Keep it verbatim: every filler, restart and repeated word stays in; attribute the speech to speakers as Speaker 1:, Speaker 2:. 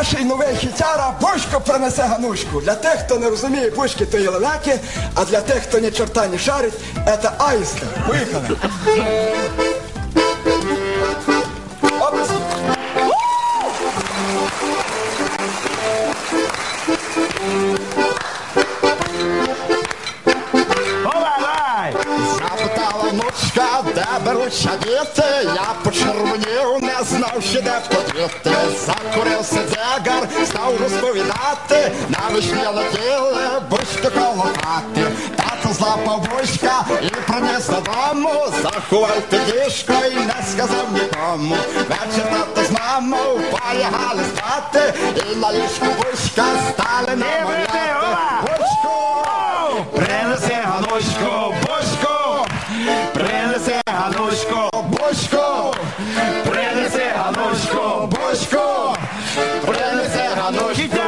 Speaker 1: наш новий хітяра Бушко принесе ганушку. Для тих, хто не розуміє, бушки то є лелеки, а для тих, хто ні чорта не шарить, це аїстка. Поїхали. Оп.
Speaker 2: Запитала внучка, де беруться діти, я почервонів, не знав, що де подіти. Закурив сидзегар, став розповідати, навесні летіли бушки коло хати. Тато злапав бушка і приніс додому, заховав підішко і не сказав нікому. Вечір тато з мамою полягали спати, і на ліжку бушка стали намовляти. Бушку, принеси ганушку, бушку, принеси ганушку, бушку, принеси ганушку, бушку, принеси ганушку.